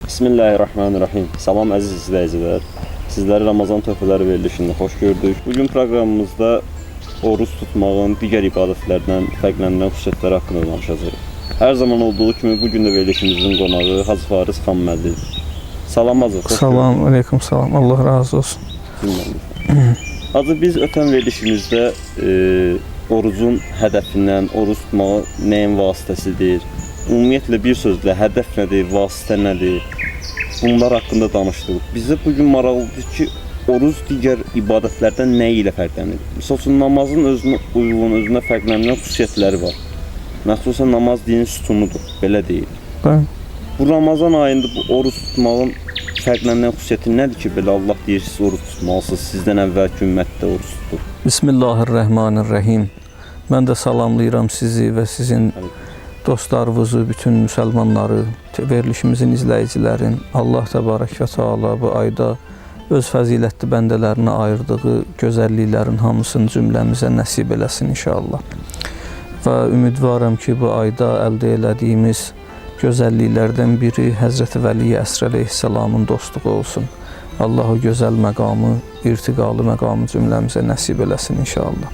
Bismillahirrahmanirrahim. Salam əziz izləyicilər. Sizləri Ramazan töhfələri verilişində xoş gördük. Bugün proqramımızda oruç tutmağın digər ibadətlərdən fərqləndirən xüsusiyyətləri haqqında danışacağıq. Hər zaman olduğu kimi bugün də verilişimizin qonağı Hacı Fariz Xanməllidir. Salam Hacı. Salam, aleyküm salam. Allah razı olsun. Hacı, biz ötən verilişimizdə orucun hədəfindən, oruç tutmağı nəyin vasitəsidir? Ümumiyyətlə bir sözlə hədəf nədir, vasitə nədir? Bunlar haqqında danışdıq. Bizə bugün maraqlıdır ki, oruc digər ibadətlərdən nə ilə fərqlənir? Misal üçün, namazın özünə uyğun, özünə fərqlənən xüsusiyyətləri var. Məxsusən namaz dinin sütunudur, belə deyil. Bu Ramazan ayında bu oruç tutmağın fərqlənən xüsusiyyəti nədir ki, belə Allah deyir, siz oruç tutmalısınız, sizdən əvvəlki ümmətdə oruç tutur. Bismillahirrahmanirrahim. Mən də salamlayıram sizi və sizin dostlarınızı, bütün müsəlmanları, verilişimizin izləyicilərin. Allah təbarək və təala bu ayda öz fəzilətli bəndələrinə ayırdığı gözəlliklərin hamısını cümləmizə nəsib eləsin inşallah. Və ümidvaram ki, bu ayda əldə elədiyimiz gözəlliklərdən biri Həzrəti Vəli Əsr əleyhissalamın dostluğu olsun. Allah o gözəl məqamı, irtiqalı məqamı cümləmizə nəsib eləsin inşallah.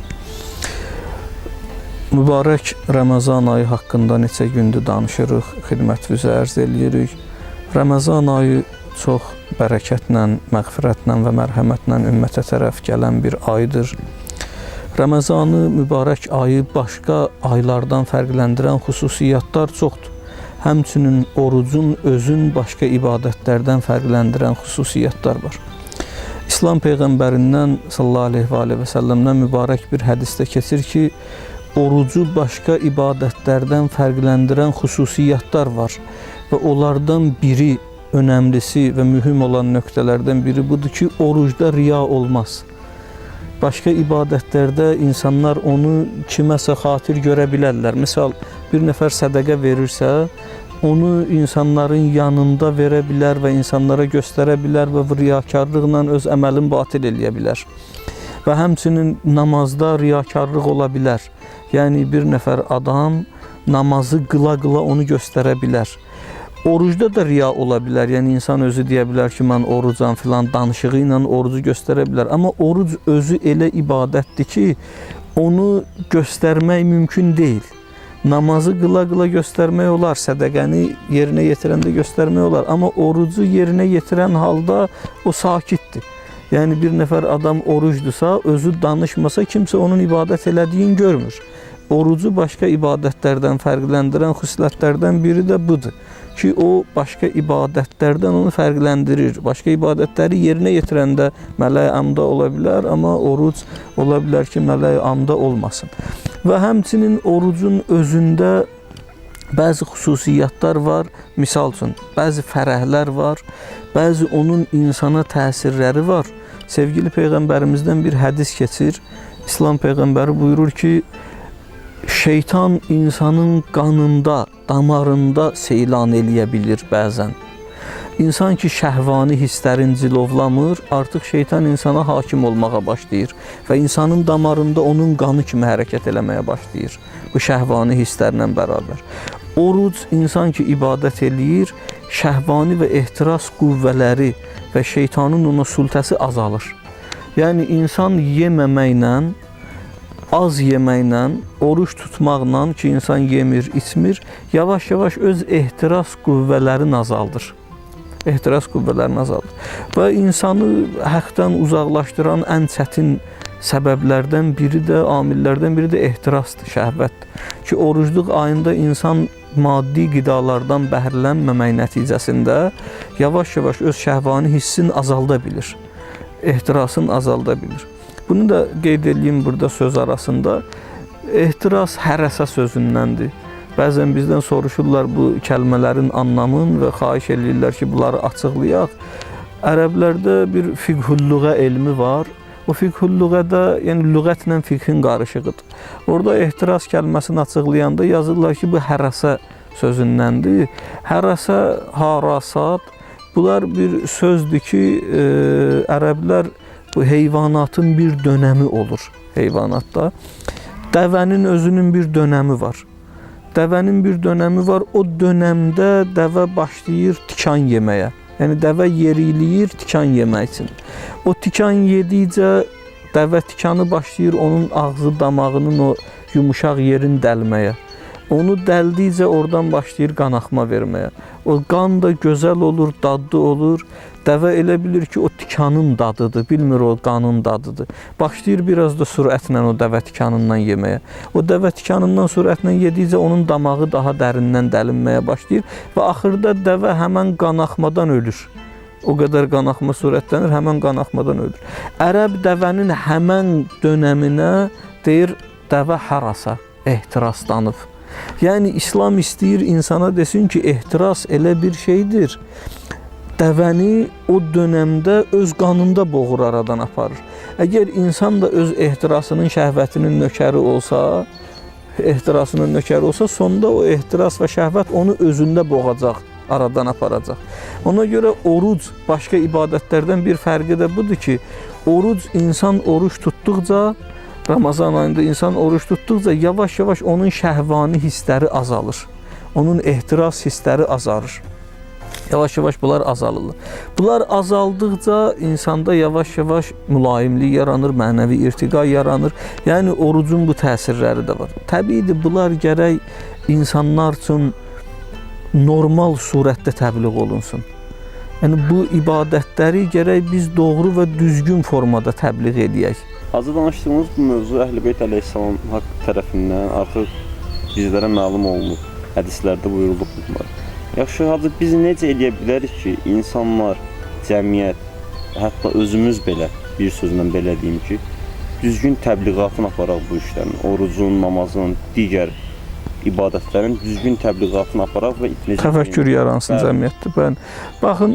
Mübarək Ramazan ayı haqqında neçə gündür danışırıq, xidmətinizə ərz edirik. Ramazan ayı çox bərəkətlə, məğfirətlə və mərhəmətlə ümmətə tərəf gələn bir aydır. Ramazanı, mübarək ayı başqa aylardan fərqləndirən xüsusiyyətlər çoxdur. Həmçinin orucun özün başqa ibadətlərdən fərqləndirən xüsusiyyətlər var. İslam Peyğəmbərindən sallallahu aleyhi və səlləmdən mübarək bir hədisdə keçir ki, orucu başqa ibadətlərdən fərqləndirən xüsusiyyətlər var və onlardan biri, önəmlisi və mühüm olan nöqtələrdən biri budur ki, orucda riya olmaz. Başqa ibadətlərdə insanlar onu kiməsə xatir görə bilərlər. Misal, bir nəfər sədəqə verirsə, onu insanların yanında verə bilər və insanlara göstərə bilər və riyakarlıqla öz əməlini batil eləyə bilər. Və həmçinin namazda riyakarlıq ola bilər. Yəni, bir nəfər adam namazı qıla-qıla onu göstərə bilər. Orucda da riya ola bilər. Yəni, insan özü deyə bilər ki, mən orucam filan, danışığı ilə orucu göstərə bilər. Amma oruc özü elə ibadətdir ki, onu göstərmək mümkün deyil. Namazı qıla-qıla göstərmək olar, sədəqəni yerinə yetirəndə göstərmək olar. Amma orucu yerinə yetirən halda o sakitdir. Yəni, bir nəfər adam orucdursa, özü danışmasa, kimsə onun ibadət elədiyini görmür. Orucu başqa ibadətlərdən fərqləndirən xüsusiyyətlərdən biri də budur ki, o başqa ibadətlərdən onu fərqləndirir. Başqa ibadətləri yerinə yetirəndə mələy amda ola bilər, amma oruc ola bilər ki, mələy amda olmasın. Və həmçinin orucun özündə bəzi xüsusiyyətlər var. Misal üçün, bəzi fərəhlər var, bəzi onun insana təsirləri var. Sevgili Peyğəmbərimizdən bir hədis keçir. İslam Peyğəmbəri buyurur ki, şeytan insanın qanında, damarında seylan eləyə bilir bəzən. İnsan ki, şəhvani hisslərin cilovlamır, artıq şeytan insana hakim olmağa başlayır və insanın damarında onun qanı kimi hərəkət eləməyə başlayır bu şəhvani hisslərlə bərabər. Oruc insan ki, ibadət eləyir, şəhvani və ehtiras qüvvələri və şeytanın ona sultəsi azalır. Yəni, insan yeməməklə, az yeməklə, oruç tutmaqla ki, insan yemir, içmir, yavaş-yavaş öz ehtiras qüvvələrini azaldır. Ehtiras qüvvələrini azaldır. Və insanı həqdən uzaqlaşdıran ən çətin səbəblərdən biri də, amillərdən biri də ehtirasdır, şəhvətdir. Ki, orucluq ayında insan maddi qidalardan bəhrələnməmək nəticəsində yavaş-yavaş öz şəhvani hissini azalda bilir. Ehtirasını azalda bilir. Bunu da qeyd edeyim burada söz arasında. Ehtiras hərəsə sözündəndir. Bəzən bizdən soruşurlar bu kəlmələrin anlamını və xahiş edirlər ki, bunları açıqlayaq. Ərəblərdə bir fiqhul-lüğə elmi var. O fiqhul-lüğədə, yəni lüğətlə fiqhin qarışığıdır. Orada ehtiras kəlməsini açıqlayanda yazırlar ki, bu hərəsə sözündəndir. Hərəsə, harasat, bunlar bir sözdür ki, ərəblər bu heyvanatın bir dönəmi olur heyvanatda. Dəvənin özünün bir dönəmi var. Dəvənin bir dönəmi var. O dönəmdə dəvə başlayır tikan yeməyə. Yəni dəvə yeriləyir tikan yemək üçün. O tikan yedikcə dəvə tikanı başlayır onun ağzı, damağının o yumuşaq yerin dəlməyə. Onu dəldikcə oradan başlayır qanaxma verməyə. O qan da gözəl olur, dadlı olur. Dəvə elə bilir ki, o tikanın dadıdır, bilmir o qanın dadıdır. Başlayır biraz da sürətlə o dəvə tikanından yeməyə. O dəvə tikanından sürətlə yedikcə onun damağı daha dərindən dəlinməyə başlayır və axırda dəvə həmən qanaxmadan ölür. O qədər qanaxma sürətlənir, həmən qanaxmadan ölür. Ərəb dəvənin həmən dönəminə deyir, dəvə harasa ehtiraslanıb. Yəni İslam istəyir insana desin ki, ehtiras elə bir şeydir. Dəvəni o dönəmdə öz qanında boğur, aradan aparır. Əgər insan da öz ehtirasının, şəhvətinin nökəri olsa, sonda o ehtiras və şəhvət onu özündə boğacaq, aradan aparacaq. Ona görə oruc başqa ibadətlərdən bir fərqi də budur ki, oruc insan oruç tutduqca, Ramazan ayında insan oruç tutduqca yavaş-yavaş onun şəhvani hissləri azalır. Onun ehtiras hissləri azalır. Yavaş-yavaş bunlar azalırlar. Bunlar azaldıqca insanda yavaş-yavaş mülayimlik yaranır, mənəvi irtiqa yaranır. Yəni orucun bu təsirləri də var. Təbiidir, bunlar gərək insanlar üçün normal surətdə təbliğ olunsun. Yəni bu ibadətləri gərək biz doğru və düzgün formada təbliğ edək. Hacı, danışdığımız bu mövzu Əhl-i Beyt əleyhissalam haqq tərəfindən artıq bizlərə məlum olunub. Hədislərdə buyurulub bunlar. Yaxşı, Hacı, biz necə eləyə bilərik ki, insanlar, cəmiyyət, hətta özümüz belə, bir sözlə belə deyim ki, düzgün təbliğatını aparaq bu işlərin, orucun, namazın, digər ibadətlərin düzgün təbliğatını aparaq və təfəkkür yaransın cəmiyyətdə. Baxın,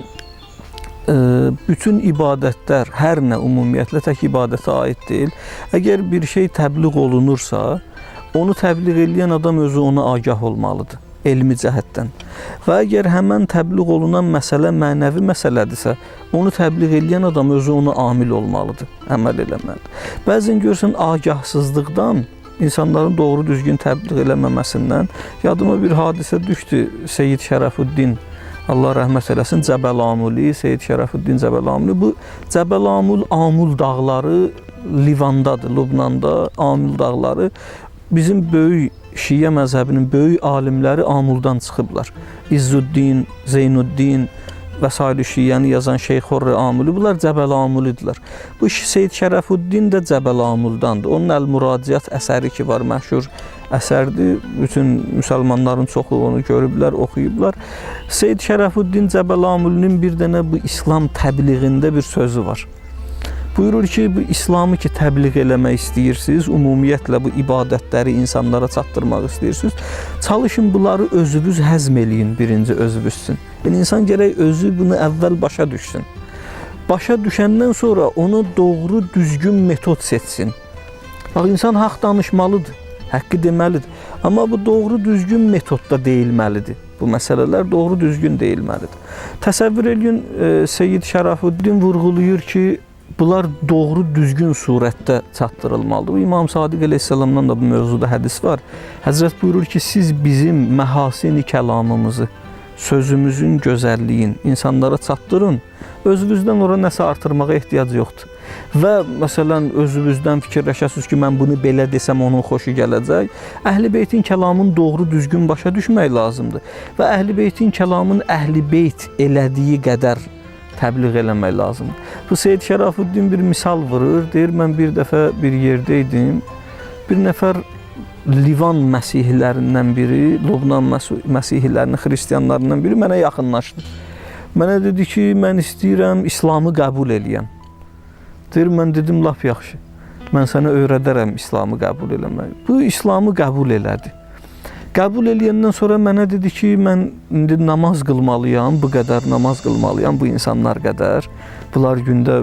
bütün ibadətlər, hər nə ümumiyyətlə tək ibadətə aid deyil. Əgər bir şey təbliğ olunursa, onu təbliğ edən adam özü ona agah olmalıdır, elmi cəhətdən. Və əgər həmən təbliğ olunan məsələ mənəvi məsələdirsə, onu təbliğ edən adam özü ona amil olmalıdır, əməl eləməlidir. Bəzən görürsən, agahsızlıqdan, insanların doğru düzgün təbliğ eləməməsindən yadıma bir hadisə düşdü. Seyyid Şərəfuddin, Allah rəhmət eləsin, Cəbəlamuli, Seyyid Şərəfuddin Cəbəlamuli. Bu Cəbəlamul Amul dağları Livandadır, Lübnanda Amul dağları. Bizim böyük Şiə məzhəbinin böyük alimləri Amuldan çıxıblar. İzzuddin, Zeynuddin və s. Şiəni yazan Şeyx Hurri Amuli, bunlar Cəbəlamulidirlər. Bu Seyyid Şərəfuddin də Cəbəlamuldandır. Onun Əl-Muradiyyat əsəri ki var, məşhur əsərdir. Bütün müsəlmanların çoxu onu görüblər, oxuyublar. Seyyid Şərəfuddin Cəbəlamulinin bir dənə bu İslam təbliğində bir sözü var. Buyurur ki, bu İslamı ki təbliğ eləmək istəyirsiniz, ümumiyyətlə bu ibadətləri insanlara çatdırmaq istəyirsiniz, çalışın bunları özünüz həzm eləyin birinci özünüz üçün. Yəni insan gərək özü bunu əvvəl başa düşsün. Başa düşəndən sonra onu doğru, düzgün metod seçsin. Bax, insan haqq danışmalıdır, haqqı deməlidir. Amma bu doğru, düzgün metodda deyilməlidir. Bu məsələlər doğru, düzgün deyilməlidir. Təsəvvür edin, Seyyid Şərəfuddin vurğulayır ki, bunlar doğru, düzgün surətdə çatdırılmalıdır. Bu İmam Sadiq əleyhissalamdan da bu mövzuda hədis var. Həzrət buyurur ki, siz bizim məhasini kəlamımızı, sözümüzün gözəlliyin insanlara çatdırın. Özünüzdən ora nəsə artırmağa ehtiyac yoxdur. Və məsələn, özünüzdən fikirləşəsiniz ki, mən bunu belə desəm onun xoşu gələcək. Əhl-i Beytin kəlamını doğru, düzgün başa düşmək lazımdır. Və Əhl-i Beytin kəlamını Əhl-i Beyt elədiyi qədər təbliğ eləmək lazımdır. Bu Seyyid Şərəfuddin bir misal vurur. Deyir, mən bir dəfə bir yerdə idim. Bir nəfər Livan məsihlərindən biri, Lübnan məsihlərinin, xristiyanlarından biri mənə yaxınlaşdı. Mənə dedi ki, mən istəyirəm İslamı qəbul eləyəm. Deyir, mən dedim, lap yaxşı. Mən sənə öyrədərəm İslamı qəbul eləmək. Bu İslamı qəbul elədi. Qəbul eləyəndən sonra mənə dedi ki, mən indi namaz qılmalıyam, bu qədər namaz qılmalıyam, bu insanlar qədər. Bunlar gündə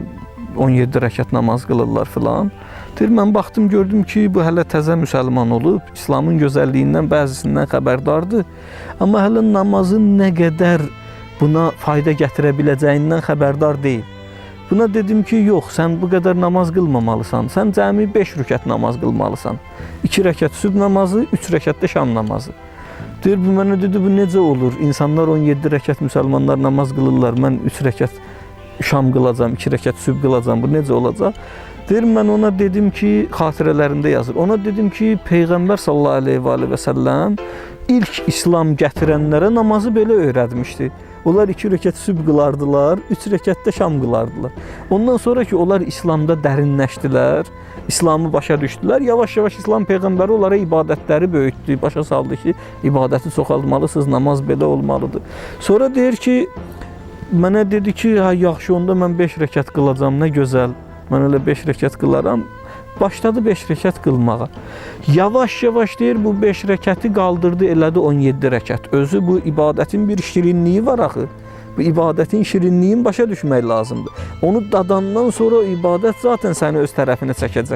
17 rəkat namaz qılırlar filan. Deyir, mən baxdım, gördüm ki, bu hələ təzə müsəlman olub, İslamın gözəlliyindən, bəzisindən xəbərdardır. Amma hələ namazın nə qədər buna fayda gətirə biləcəyindən xəbərdar deyil. Buna dedim ki, yox, sən bu qədər namaz qılmamalısan. Sən cəmi 5 rükət namaz qılmalısan. 2 rəkət sübh namazı, 3 rəkət də şam namazı. Deyir, bu mənə dedi, bu necə olur? İnsanlar 17 rəkət müsəlmanlar namaz qılırlar. Mən 3 rəkət şam qılacam, 2 rəkət sübh qılacam. Bu necə olacaq? Deyir, mən ona dedim ki, xatirələrində yazır. Ona dedim ki, Peyğəmbər sallallahu aleyhi və səlləm ilk İslam gətirənlərə namazı belə öyrətmişdi. Onlar 2 rəkət sübh qılardılar, 3 rəkət də şam qılardılar. Ondan sonra ki, onlar İslamda dərinləşdilər, İslamı başa düşdülər. Yavaş-yavaş İslam Peyğəmbəri onlara ibadətləri böyütdü, başa saldı ki, ibadəti çoxaltmalısınız, namaz belə olmalıdır. Sonra deyir ki, mənə dedi ki, hə, yaxşı, onda mən 5 rəkət qılacam, nə gözəl. Mən elə 5 rəkət qılaram. Başladı 5 rəkət qılmağa. Yavaş-yavaş deyir, bu 5 rəkəti qaldırdı, elədi 17 rəkət. Özü bu ibadətin bir şirinliyi var axı. Bu ibadətin şirinliyin başa düşmək lazımdır. Onu dadandan sonra o ibadət zaten səni öz tərəfinə çəkəcək.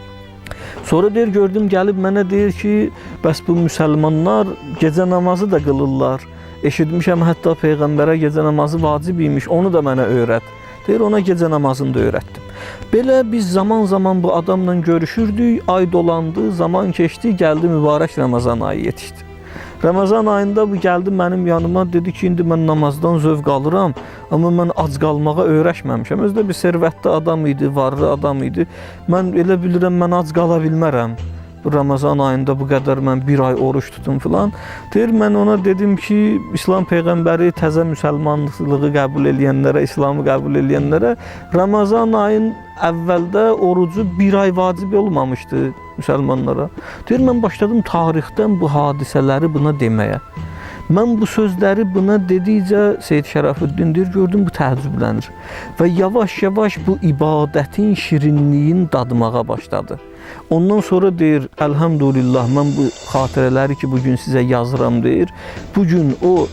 Sonra deyir, gördüm gəlib mənə deyir ki, bəs bu müsəlmanlar gecə namazı da qılırlar. Eşitmişəm, hətta Peyğəmbərə gecə namazı vacib imiş, onu da mənə öyrət. Deyir, ona gecə namazını da öyrətdim. Belə biz zaman-zaman bu adamla görüşürdük, ay dolandı, zaman keçdi, gəldi mübarək Ramazan ayı yetişdi. Ramazan ayında bu gəldi mənim yanıma, dedi ki, indi mən namazdan zövq alıram, amma mən ac qalmağa öyrəşməmişəm. Özdə bir servətli adam idi, varlı adam idi. Mən elə bilirəm, mən ac qala bilmərəm. Bu Ramazan ayında bu qədər mən bir ay oruç tutum filan. Deyir, mən ona dedim ki, İslam Peyğəmbəri təzə müsəlmanlığı qəbul edənlərə, İslamı qəbul edənlərə Ramazan ayın əvvəldə orucu bir ay vacib olmamışdı müsəlmanlara. Deyir, mən başladım tarixdən bu hadisələri buna deməyə. Mən bu sözləri buna dedikcə Seyyid Şərəfüddin deyir, gördüm bu təəccüblənir. Və yavaş-yavaş bu ibadətin şirinliyin dadmağa başladı. Ondan sonra deyir, əlhamdülillah, mən bu xatirələri ki, bugün sizə yazıram deyir, bugün o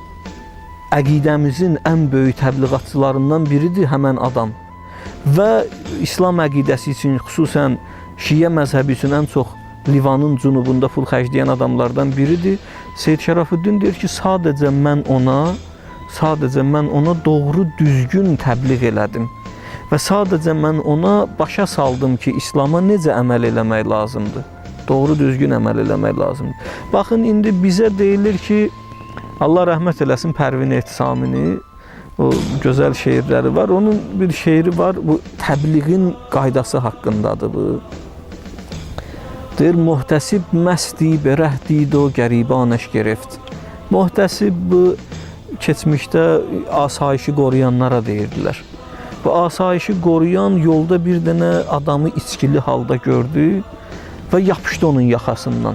əqidəmizin ən böyük təbliğatçılarından biridir həmən adam. Və İslam əqidəsi üçün, xüsusən Şiə məzhəbi üçün ən çox Livanın cənubunda pul xərcləyən adamlardan biridir. Seyyid Şərəfüddin deyir ki, sadəcə mən ona doğru düzgün təbliğ elədim. Və sadəcə mən ona başa saldım ki, İslama necə əməl eləmək lazımdır. Doğru düzgün əməl eləmək lazımdır. Baxın, indi bizə deyilir ki, Allah rəhmət eləsin Pərvin Ehtisamini, o gözəl şeirləri var. Onun bir şeiri var, bu təbliğin qaydası haqqındadır bu. Deyir, muhtəsib məsti berəhdid o qəribanəş gerift. Muhtəsib bu keçmişdə asayişi qoruyanlara deyirdilər. Bu asayişi qoruyan yolda bir dənə adamı içkili halda gördü və yapışdı onun yaxasından.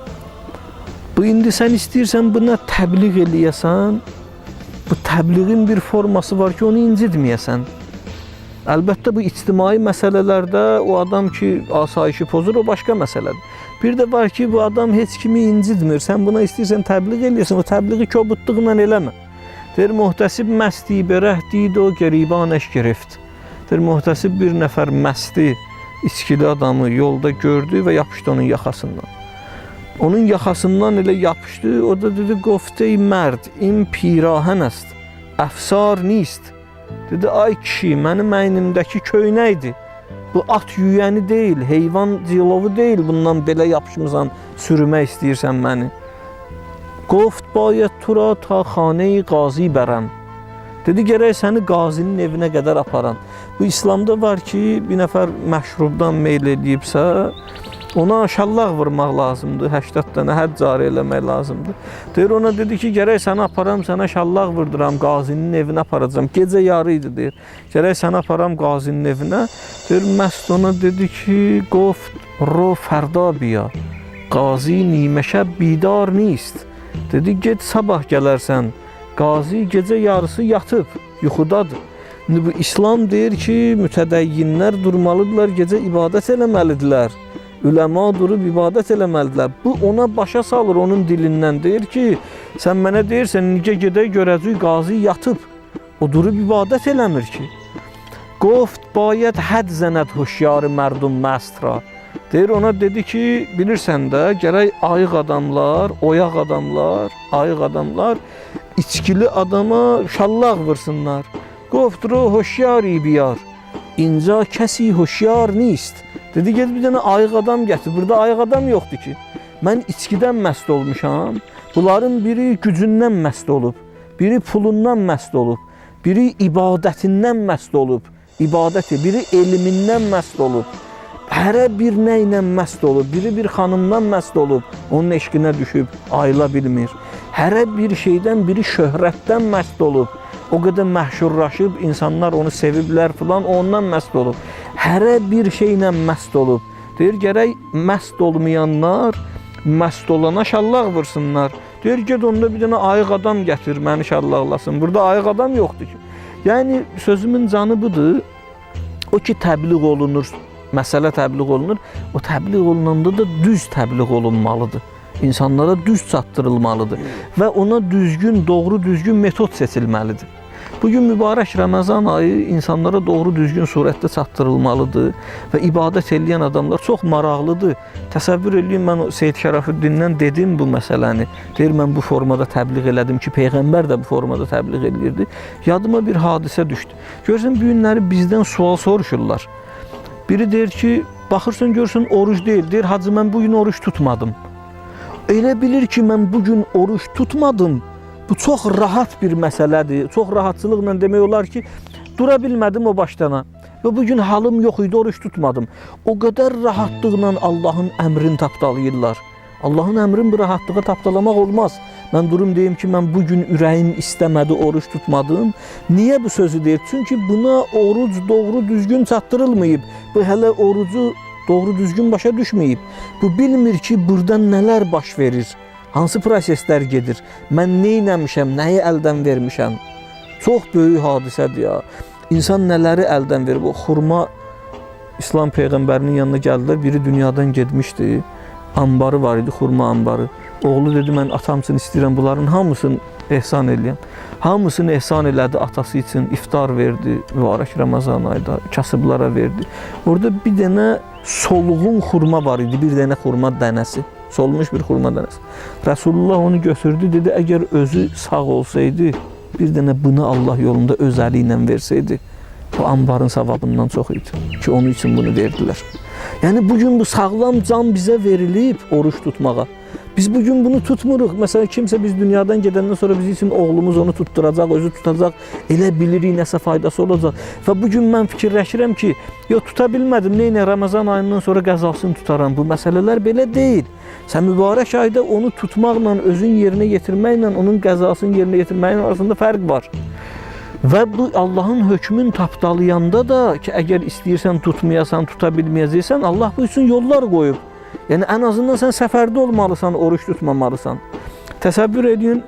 Bu indi sən istəyirsən buna təbliğ eləyəsən, bu təbliğin bir forması var ki, onu incitməyəsən. Əlbəttə bu ictimai məsələlərdə o adam ki, asayişi pozur, o başqa məsələdir. Bir də var ki, bu adam heç kimi incitmir. Sən buna istəyirsən təbliğ eləyəsən, o təbliği kobudluqla eləmə. Deyir, muhtəsib məsti berəhdid o qəribanəş gerift. Deyir, muhtəsib bir nəfər məsti, içkili adamı yolda gördü və yapışdı onun yaxasından. Onun yaxasından elə yapışdı, o da dedi, qoftey mərd, in pirahən əst, əfsar nist. Dedi, ay kişi, mənim əynimdəki köynəkdir. Bu at yüyəni deyil, heyvan cilovu deyil, bundan belə yapışmısan, sürmək istəyirsən məni. Qoft bayət tura ta xanə-i qazi bərəm. Dedi, gərək səni qazinin evinə qədər aparan. Bu İslamda var ki, bir nəfər məşrubdan meyl edibsə, ona şallaq vurmaq lazımdır, 80 dənə hədd cari eləmək lazımdır. Deyir, ona dedi ki, gərək səni aparam, sənə şallaq vurduram, qazinin evinə aparacam. Gecə yarı idi, deyir. Gərək səni aparam qazinin evinə. Deyir, məst ona dedi ki, qoft ro fərda biya, qazi niməşə bidar nist. Dedi, get sabah gələrsən, qazi gecə yarısı yatıb, yuxudadır. İndi bu İslam deyir ki, mütədəyyinlər durmalıdırlar, gecə ibadət eləməlidirlər. Üləma durub ibadət eləməlidirlər. Bu ona başa salır, onun dilindən deyir ki, sən mənə deyirsən, necə gedək görəcək qazi yatıb. O durub ibadət eləmir ki. Qoft bayət həd zənət huşyarı mərdum məstra. Deyir, ona dedi ki, bilirsən də, gərək ayıq adamlar, oyaq adamlar, içkili adama şallaq vursunlar. Qoftru hoşyari biyar, inca kəsi hoşyar nist. Dedi, ged bir dənə ayıq adam gətir, burada ayıq adam yoxdur ki. Mən içkidən məst olmuşam, Bunların biri gücündən məst olub, biri pulundan məst olub, biri ibadətindən məst olub, biri elmindən məst olub. Hərə bir nə ilə məst olub, biri bir xanımdan məst olub, onun eşqinə düşüb, ayıla bilmir. Hərə bir şeydən, biri şöhrətdən məst olub, o qədər məhşurlaşıb, insanlar onu seviblər filan, ondan məst olub. Hərə bir şeylə məst olub. Deyir, gərək məst olmayanlar, məst olana şallaq vırsınlar. Deyir, ged onda bir dənə ayıq adam gətir, məni şallaqlasın. Burada ayıq adam yoxdur ki. Yəni, sözümün canı budur. O ki, təbliğ olunur, məsələ təbliğ olunur, o təbliğ olunanda da düz təbliğ olunmalıdır. İnsanlara düz çatdırılmalıdır və ona düzgün, doğru düzgün metod seçilməlidir. Bugün mübarək Ramazan ayı insanlara doğru düzgün surətdə çatdırılmalıdır və ibadət edən adamlar çox maraqlıdır. Təsəvvür edin, mən Seyyid Şərəfüddin'dən dedim bu məsələni. Deyir, mən bu formada təbliğ elədim ki, Peyğəmbər də bu formada təbliğ edirdi. Yadıma bir hadisə düşdü. Görürsən, bu günləri bizdən sual soruşurlar. Biri deyir ki, baxırsan, görürsən, oruç deyil. Deyir, hacı, mən bugün oruç tutmadım. Elə bilir ki, mən bugün oruç tutmadım. Bu çox rahat bir məsələdir. Çox rahatçılıqla demək olar ki, dura bilmədim o başdana. Və bugün halım yox idi, oruç tutmadım. O qədər rahatlıqla Allahın əmrini tapdalayırlar. Allahın əmrini bu rahatlığa tapdalamaq olmaz. Mən durum deyim ki, mən bugün ürəyim istəmədi, oruç tutmadım. Niyə bu sözü deyir? Çünki buna oruc doğru düzgün çatdırılmayıb. Bu hələ orucu doğru düzgün başa düşməyib. Bu bilmir ki, buradan nələr baş verir. Hansı proseslər gedir? Mən nə etmişəm, nəyi əldən vermişəm? Çox böyük hadisədir ya. İnsan nələri əldən verir? Bu xurma İslam Peyğəmbərinin yanına gəldilər. Biri dünyadan getmişdi. Ambarı var idi, xurma ambarı. Oğlu dedi, mən atam üçün istəyirəm bunların hamısını ehsan eləyəm. Hamısını ehsan elədi atası üçün. İftar verdi, mübarək Ramazan ayda, kasıblara verdi. Orada bir dənə solğun xurma var idi, bir dənə xurma dənəsi. Solmuş bir xurma dənəsi. Resulullah onu götürdü, dedi, əgər özü sağ olsaydı, bir dənə bunu Allah yolunda öz əli ilə versəydi, bu ambarın savabından çox idi ki, onun üçün bunu verdilər. Yəni, bugün bu sağlam can bizə verilib oruç tutmağa. Biz bugün bunu tutmuruq. Məsələn, kimsə biz dünyadan gedəndən sonra bizim üçün oğlumuz onu tutturacaq, özü tutacaq, elə bilirik, nəsə faydası olacaq. Və bugün mən fikirləşirəm ki, tuta bilmədim, neynə Ramazan ayından sonra qəzasını tutaram. Bu məsələlər belə deyil. Sən mübarək ayda onu tutmaqla, özün yerinə yetirməklə, onun qəzasını yerinə yetirməyin arasında fərq var. Və bu Allahın hökmün tapdalayanda da ki, əgər istəyirsən tutmayasan, tuta bilməyəcəksən, Allah bu üçün yollar qoyub. Yəni, ən azından sən səfərdə olmalısan, oruç tutmamalısan. Təsəvvür edin,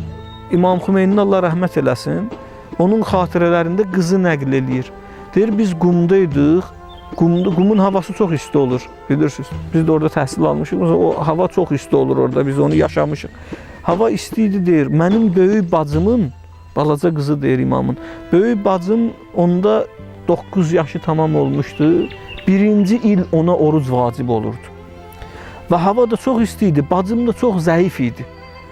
İmam Xümeyninin Allah rəhmət eləsin, onun xatirələrində qızı nəql eləyir. Deyir, biz qumdaydıq, qumun havası çox isti olur, bilirsiniz. Biz də orada təhsil almışıq, o hava çox isti olur orada, biz onu yaşamışıq. Hava isti idi, deyir, mənim böyük bacımın, balaca qızı deyir imamın, böyük bacım onda 9 yaşı tamam olmuşdu, birinci il ona oruc vacib olurdu. Və hava da çox isti idi, bacım da çox zəif idi.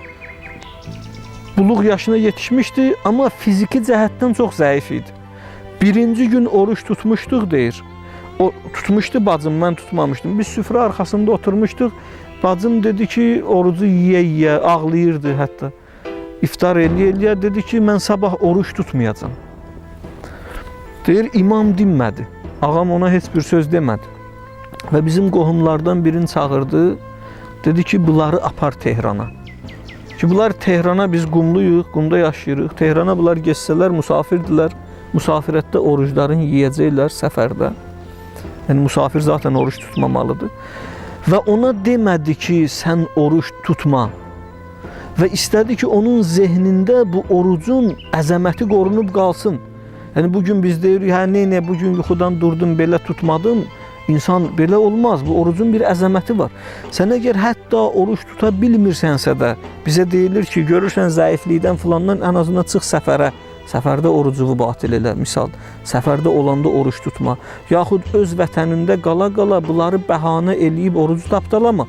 Buluq yaşına yetişmişdi, amma fiziki cəhətdən çox zəif idi. Birinci gün oruç tutmuşduq, deyir. O tutmuşdu bacım, mən tutmamışdım. Biz süfrə arxasında oturmuşduq. Bacım dedi ki, orucu yiyə-yiyə, ağlayırdı hətta. İftar eləyə-eləyə dedi ki, mən sabah oruç tutmayacam. Deyir, imam dinmədi. Ağam ona heç bir söz demədi. Və bizim qohumlardan birini çağırdı. Dedi ki, bunları apar Tehrana. Ki, bunlar Tehrana, biz qumluyuq, qumda yaşayırıq. Tehrana bunlar geçsələr, musafirdirlər. Musafirətdə orucların yiyəcəklər səfərdə. Yəni, musafir zaten oruç tutmamalıdır. Və ona demədi ki, sən oruç tutma. Və istədi ki, onun zehnində bu orucun əzəməti qorunub qalsın. Yəni, bugün biz deyirik, nə, bugün yuxudan durdum, belə tutmadım. İnsan belə olmaz, bu orucun bir əzəməti var. Sən əgər hətta oruç tuta bilmirsənsə də, bizə deyilir ki, görürsən zəiflikdən filandan ən azından çıx səfərə. Səfərdə orucuvu batil elə, misal, səfərdə olanda oruç tutma. Yaxud öz vətənində qala-qala bunları bəhanə eləyib orucu tapdalama.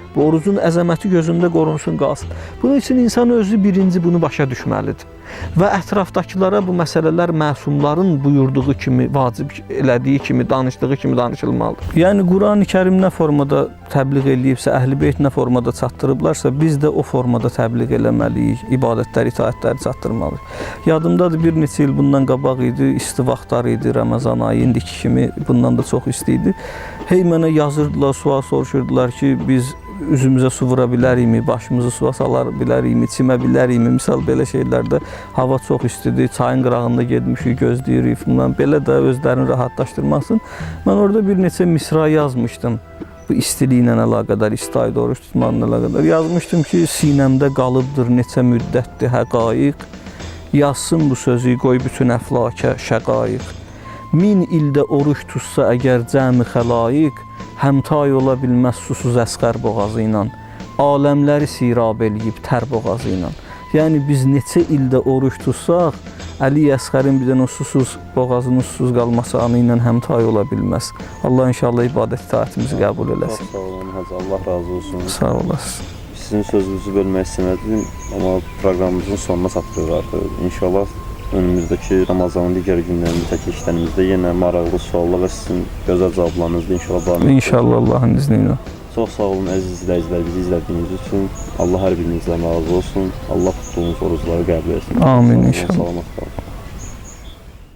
Bu orucun əzəməti gözündə qorunsun, qalsın. Bunun üçün insan özü birinci bunu başa düşməlidir. Və ətrafdakılara bu məsələlər məsumların buyurduğu kimi, vacib elədiyi kimi, danışdığı kimi danışılmalıdır. Yəni Quran-ı Kərim nə formada təbliğ eləyibsə, Əhl-i Beyt nə formada çatdırıblarsa, biz də o formada təbliğ eləməliyik, ibadətləri, itaətləri çatdırmalıyıq. Yadımdadır, bir neçə il bundan qabaq idi, isti vaxtlar idi, Ramazan ayı, indiki kimi bundan da çox isti idi. Hey mənə yazırdılar, sual soruşurdular ki, biz üzümüzə su vura bilərikmi, başımızı suya salar bilərikmi, çimə bilərikmi, misal belə şeylərdə hava çox istidir, çayın qırağında gedmişik, gözləyirik falan, belə də özlərini rahatlaşdırmaq üçün mən orada bir neçə misra yazmışdım. Bu istiliklə əlaqədar, isti ayda oruç tutmaqla əlaqədar yazmışdım ki, sinəmdə qalıbdır neçə müddətdir həqaiq, yazsın bu sözü, qoy bütün əflakə şəqaiq. 1000 ildə oruç tutsa əgər cəmi xəlayiq, həmtay ola bilməz susuz əsqər boğazı ilə, aləmləri sirab eləyib tər boğazı ilə. Yəni biz neçə ildə oruç tutsaq, Əli Əsqərin bir dənə susuz boğazının susuz qalması anı ilə həmtay ola bilməz. Allah inşallah ibadət itaətimizi qəbul eləsin. Sağ olun, Hacı, Allah razı olsun. Sağ olasın. Sizin sözünüzü bölmək istəmədim, amma proqramımızın sonuna çatdırır artıq. İnşallah önümüzdəki Ramazanın digər günlərində çəkilişlərimizdə yenə maraqlı suallar və sizin gözəl cavablarınızla inşallah davam edəcək. İnşallah Allahın izni ilə. Çox sağ olun əziz izləyicilər, bizi izlədiyiniz üçün. Allah hər birinizdən razı olsun. Allah tutduğunuz orucları qəbul etsin. Amin inşallah. Salamat qalın.